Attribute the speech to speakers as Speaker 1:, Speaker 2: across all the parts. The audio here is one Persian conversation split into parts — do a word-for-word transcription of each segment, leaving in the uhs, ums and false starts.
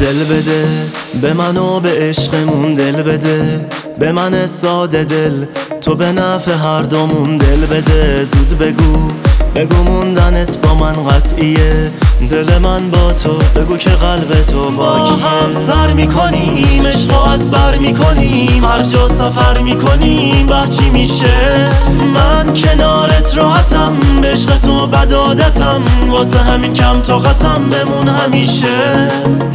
Speaker 1: دل بده به من و به عشقمون، دل بده به من ساده دل، تو به نفع هر دومون. دل بده زود بگو بگو موندنت با من قطعیه، دل من با تو بگو که قلب تو باکیه. با هم سر میکنیم عشقو از بر میکنیم، هر جا سفر میکنیم به چی میشه. من کنارت راحتم، به عشق تو بد عادتم، واسه همین کم طاقتم بمون همیشه.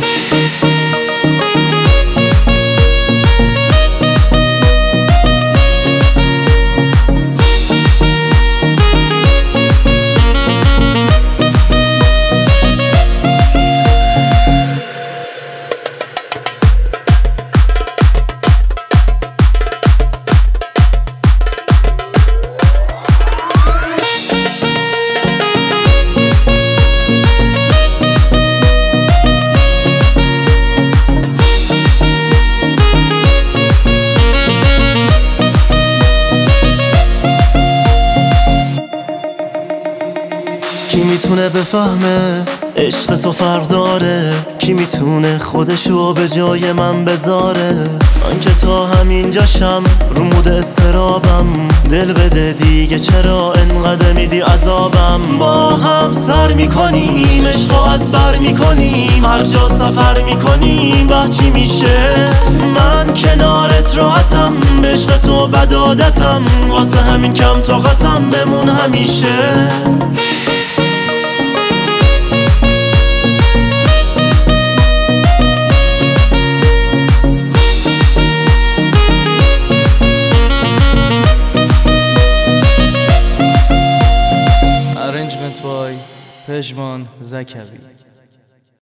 Speaker 1: کی میتونه بفهمه عشق تو فرق داره؟ کی میتونه خودشو به جای من بذاره؟ من که تا همینجاشم رو مود استرابم، دل بده دیگه چرا انقدر میدی عذابم. با هم سر میکنیم عشقو از بر میکنیم، هر جا سفر میکنیم به چی میشه. من کنارت راحتم، به عشق تو بد عادتم، واسه همین کم طاقتم بمون همیشه.
Speaker 2: Arrangement by پژمان زکوی.